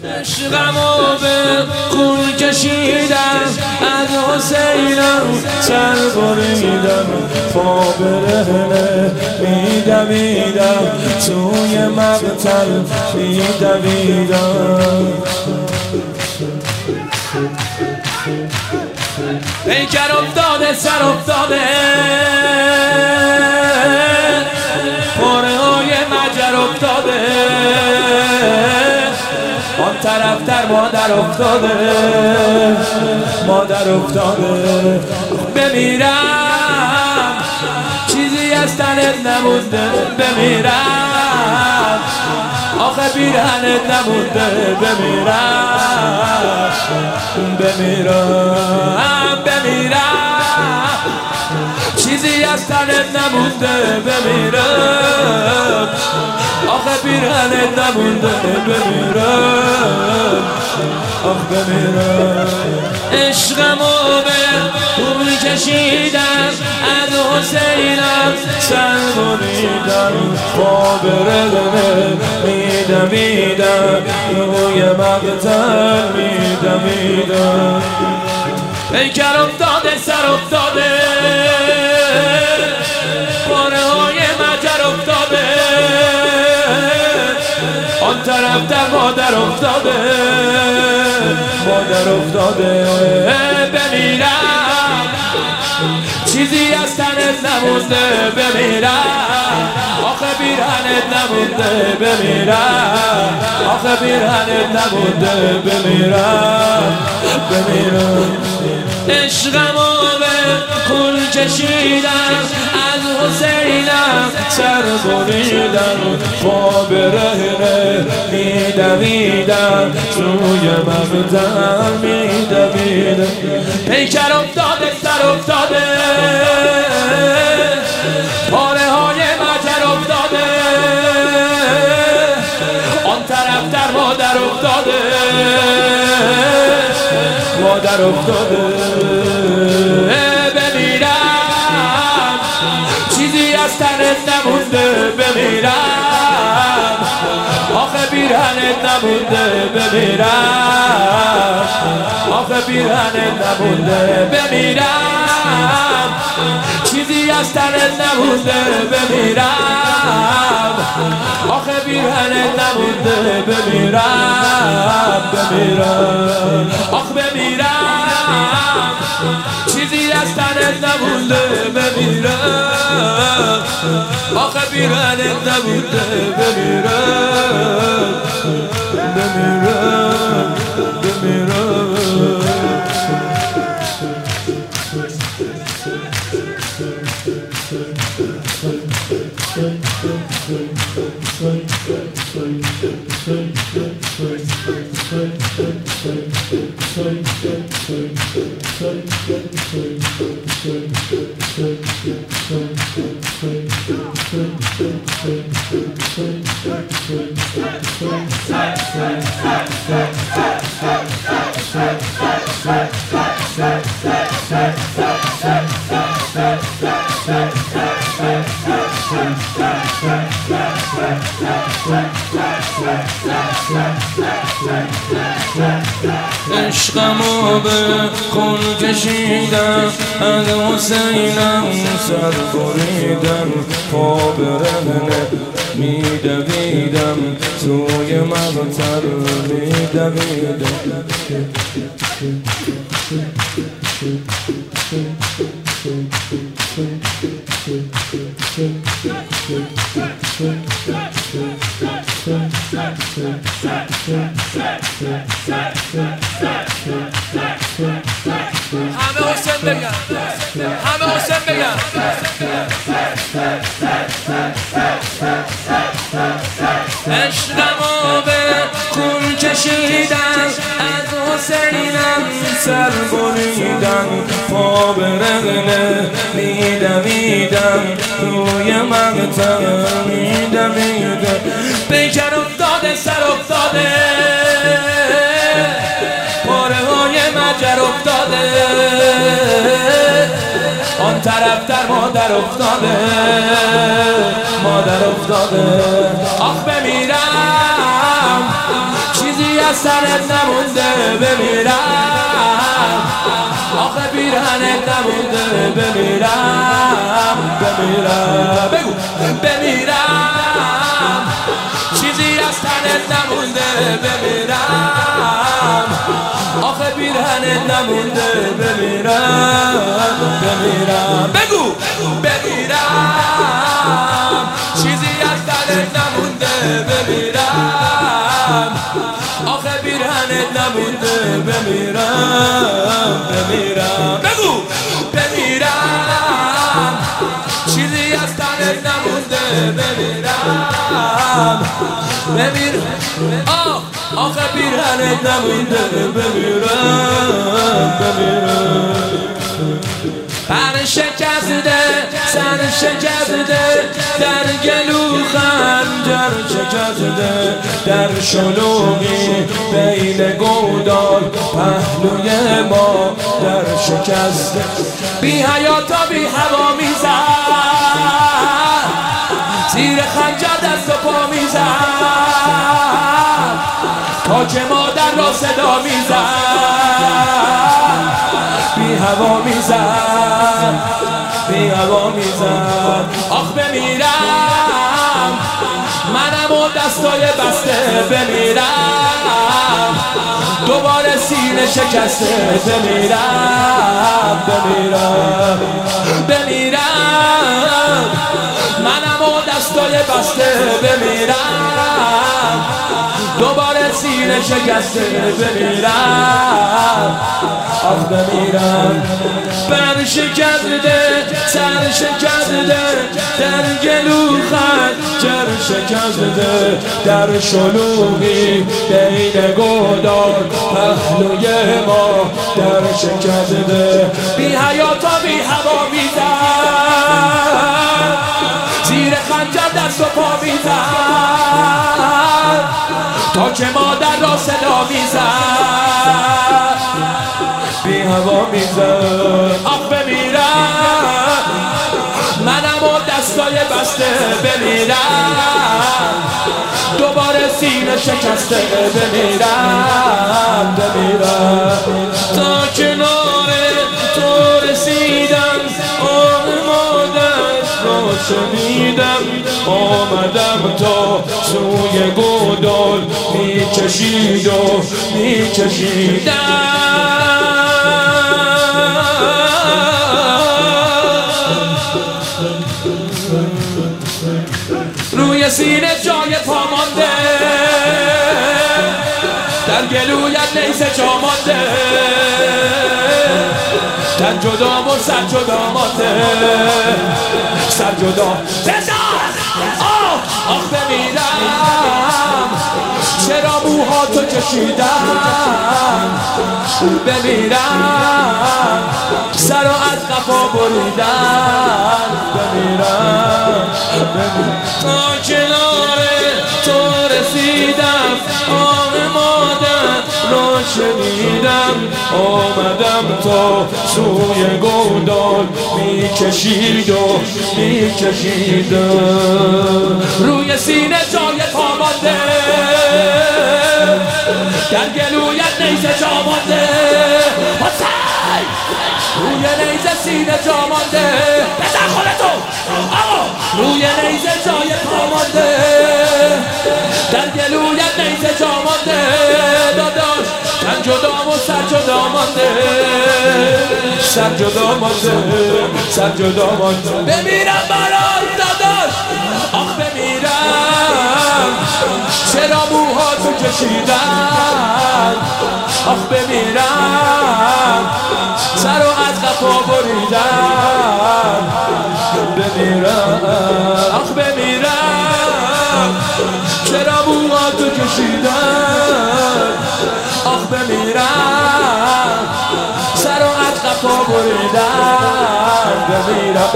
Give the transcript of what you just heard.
عشقمو به خون کشیدم، از حسینم سر بریدم، پا برهنه میدویدم، توی مقتل میدویدم. پیکر افتاده سر افتاده، پاره های مجر افتاده، آن طرف در مادر افتاده، مادر افتاده. بمیرم چیزی از تنت نمونده، بمیرم آخه پیرهنت نمونده، بمیرم بمیرم بمیرم چیزی از تنت نمونده، بمیرم آخه پیرهنت نمونده، بمیرم آخ بمیرم. عشقمو به خون کشیدم، از حسینم سر بریدم، پا برهنه میدویدم، روی مقتل میدویدم. پیکر افتاده سر افتاده، پاره های مجر افتاده، آن طرف در مادر افتاده، مادر افتاده. بمیرم چیزی از تنت نمونده، بمیرم آخه پیرهنت نمونده، بمیرم آخه پیرهنت نمونده، بمیرم بمیرم. عشقمو به خون کشیدم، از حسینم سر بریدم، پا برهنه میدویدم، توی مقتل میدویدم. پیکر افتاده سر افتاده، پاره های مجر افتاده، آن طرف در مادر افتاده، مادر افتاده. بمیرم چیزی از تنت نمونده، بمیرم آخه پیرهنت نمونده، بمیرم آخه پیرهنت نمونده، بمیرم چیزی از تنت نمونده، بمیرم آخه پیرهنت نمونده، بمیرم بمیرم آخ بمیرم چیزی از تنت نمونده، بمیرم آخه پیرهنت نمونده، بمیرم بمیرم بمیرم. عشقمو به خون کشیدم، از حسینم سر بریدم، پا برهنه میدویدم، توی مقتل میدویدم. همه حسین بگم، همه حسین بگم. عشقمو به خون کشیدم، از حسینم سر بریدم، پا برهنه میدویدم، روی مقتل میدویدم. پیکر افتاده سر افتاده، پاره های مجر افتاده، آن طرف در مادر افتاده، مادر افتاده. آخ بمیرم چیزی از سرت نمونده بمیرم آخه پیرهنت نمونده بمیرم بگو بمیرم چیزی از تنت نمونده بمیرم آخه پیرهنت نمونده بمیرم بگو بمیرم چیزی از تنت نمونده بمیرم آخه پیرهنت نمونده بمیرم بگو بمیرم چیزی از تنت نمونده بمیرم آخه پیرهنت نمونده بمیرم پر شکسته سر شکسته در گلو خنجر شکسته در شلوغی بین گودال پهلوی ما در شکسته بی حیاتا بی هوا میزد زیر خنجر دست و پا میزد تا که مادر را صدا میزد بی هوا میزد آخ بمیرم منم و دستای بسته بمیرم دوباره سینه شکسته بمیرم منم و دستای بسته بمیرم دوباره سینه شکسته بمیرم آخ بمیرم پر شکسته سر شکسته در گلو خنجر شکسته در شلوغی بین گودال پهلوی ما در شکسته بی حیاتا بی هوا میزد زیر خنجر دست و پا میزد تا که مادر را صدا میزد بی هوا میزد آخ بمیرم منم و دستای بسته بمیرم دوباره سینه شکسته بمیرم تا کنار تو رسیدم آن مادر را شنیدم آمدم تا سوی گودال میکشیدم روی سینه جای پا مانده در گلویت نیزه جا مانده تن جدا و سر جدا مانده سر جدا آخ بمیرم چرا موهاتو کشیدم بمیرم سر و از قفا بریدم بمیرم تا کنار تو رسیدم آن مادر رو شنیدم آمدم تا سوی گودال میکشیدم روی سینه جای پا مانده در گلویت نیزه جا مانده روی نیزه سینه جا مانده بزن خودتو روی نیزه جای پا مانده در گلویت نیزه جا مانده داداش تن جدا و سر جدا مانده سر جدا مانده بمیرم برات داداش آخ بمیرم چرا موهاتو کشیدن آخ بمیرم سر و از قفا بریدن بمیرم آخ بمیرم چرا موهاتو کشیدن آخ بمیرم سر و از قفا بریدن بمیرم